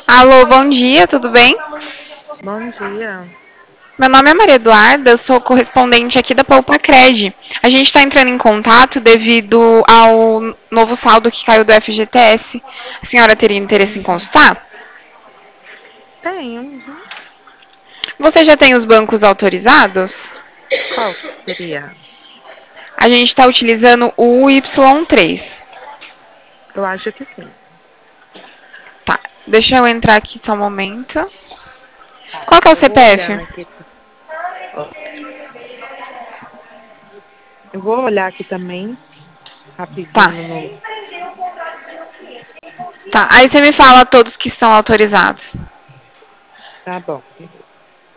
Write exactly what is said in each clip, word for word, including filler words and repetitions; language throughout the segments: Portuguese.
Alô, bom dia, tudo bem? Bom dia. Meu nome é Maria Eduarda, eu sou correspondente aqui da Poupa-Cred. A gente está entrando em contato devido ao novo saldo que caiu do F G T S. A senhora teria interesse em Uhum. consultar? Tenho. Uhum. Você já tem os bancos autorizados? Qual que seria? A gente está utilizando o Y três. Eu acho que sim. Tá, deixa eu entrar aqui só um momento. Tá. Qual que é o Eu vou olhar C P F? aqui. Ó, eu vou olhar aqui também, Tá, rapidinho no. tá. Aí você me fala todos que estão autorizados. Tá bom, beleza.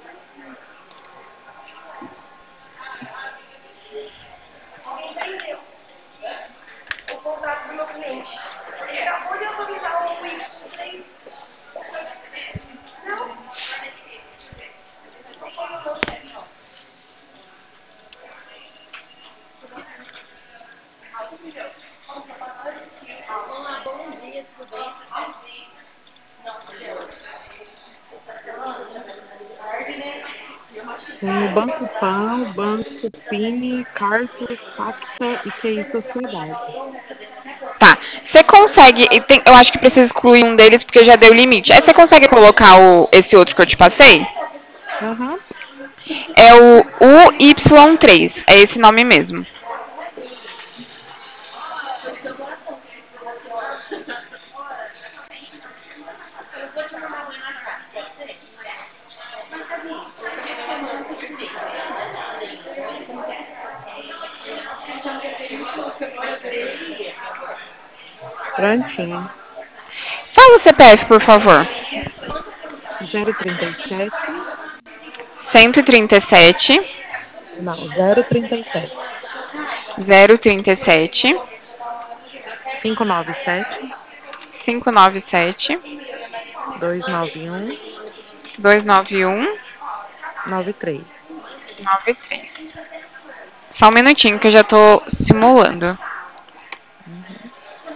Tem o Banco Pan, o Banco Pini, Cartus, Pacta e Q I Sociedade. Tá. Você consegue. e tem- eu acho que precisa excluir um deles porque já deu limite. Aí você consegue colocar o, esse outro que eu te passei? Aham. É o U Y três. É esse nome mesmo. Prontinho. Fala o C P F, por favor. Zero trinta e sete. Cento e trinta e sete, Não, zero trinta e sete. zero trinta e sete, Cinco nove sete, cinco nove sete, dois nove um, dois nove um, nove três. nove três. Só um minutinho que eu já tô simulando. Uhum.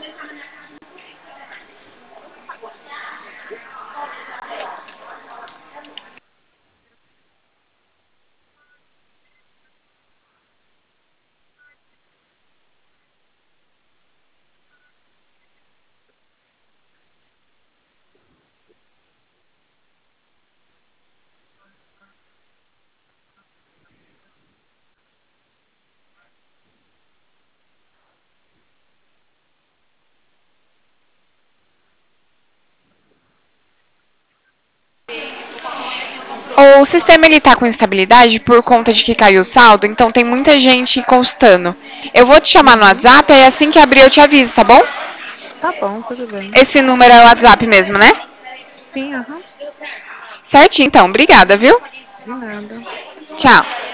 O sistema ele tá com instabilidade por conta de que caiu o saldo, então tem muita gente constando. Eu vou te chamar no Uhum. WhatsApp e assim que abrir eu te aviso, tá bom? Tá bom, tudo bem. Esse número é o WhatsApp mesmo, né? Sim, aham. Certinho, então. Obrigada, viu? De nada. Tchau.